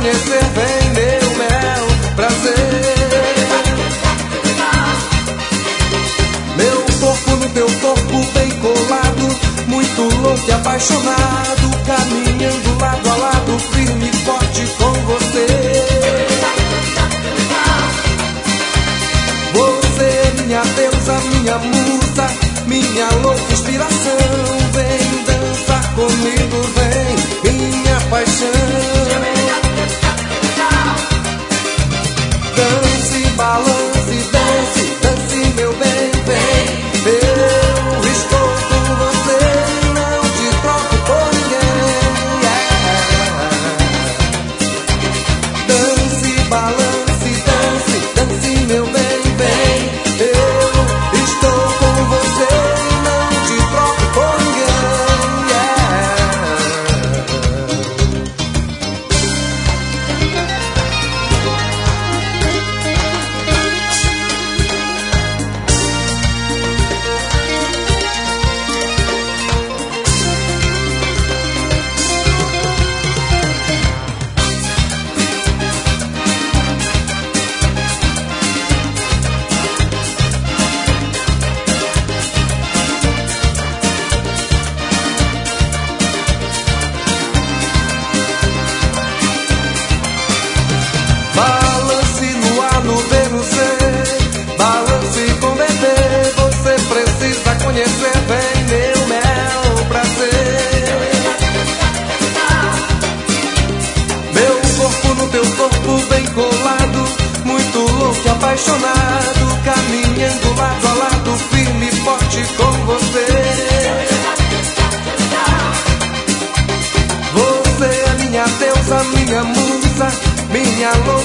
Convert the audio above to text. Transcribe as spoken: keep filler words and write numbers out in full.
conhecer, vem meu mel, prazer. Meu corpo no teu corpo bem colado, muito louco e apaixonado, caminhando lado a lado, firme e forte com você. Você é minha deusa, minha musa, minha louca inspiração. Vem dançar comigo, vem, minha paixão. Dance, balance, dance, dance meu bem, vem. Eu estou com você, não te troco por ninguém. Yeah. Dance, balance, dance, dance meu bem, vem. Eu estou com você, não te troco por ninguém. Balance no ar, no B, no C, balance com bebê. Você precisa conhecer, vem meu mel, prazer. Meu corpo no teu corpo bem colado, muito louco e apaixonado, caminhando lado a lado, firme e forte com você. Você é minha deusa, minha musa, minha louca